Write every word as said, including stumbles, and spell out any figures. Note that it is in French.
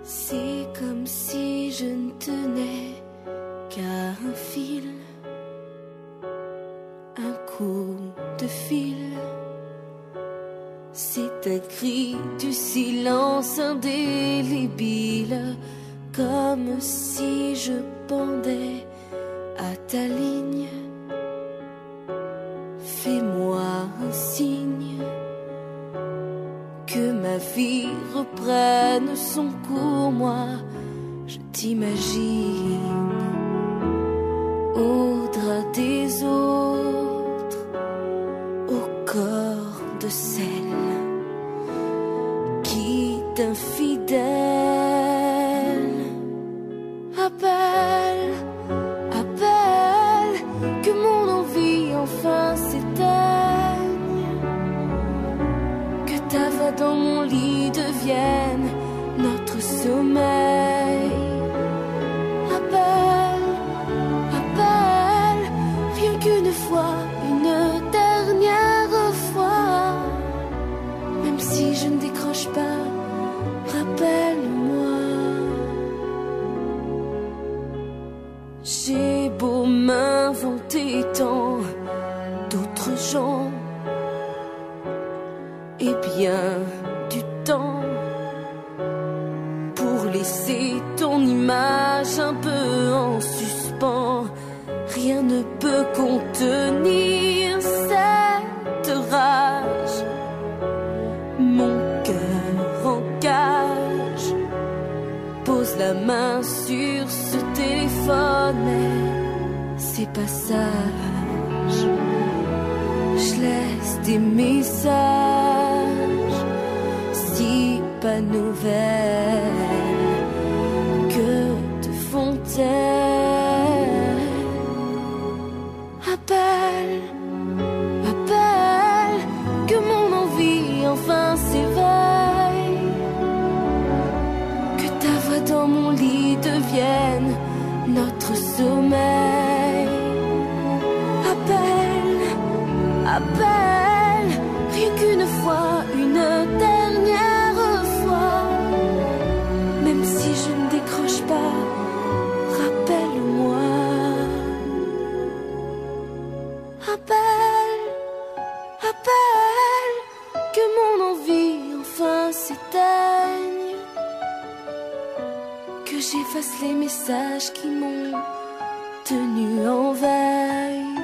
C'est comme si je ne tenais qu'à un fil, un coup de fil. C'est un cri du silence indélébile, comme si je pendais à ta ligne. Fais-moi un signe, que ma vie reprenne son cours. Moi, je t'imagine au drap des autres, au corps de celle qui t'infidèle. Appelle, appelle, que mon envie enfin s'éteigne, que ta voix dans mon lit devienne notre sommeil. Appelle, appelle, rien qu'une fois, une dernière fois. Même si je ne décroche pas, rappelle-moi. J'ai beau m'inventer tant d'autres gens et bien du temps pour laisser ton image un peu en suspens. Rien ne peut contenir cette rage. Mon cœur en cage pose la main sur ce téléphone, mais c'est pas sage. Je laisse des messages, si pas nouvelles, que de fontaines. Appelle, appelle, que mon envie enfin s'éveille, que ta voix dans mon lit devienne notre sommeil. Appelle, appelle, rien qu'une fois, une dernière fois. Même si je ne décroche pas, rappelle-moi. Appelle, appelle, que mon envie enfin s'éteigne, que j'efface les messages qui m'ont tenu en veille.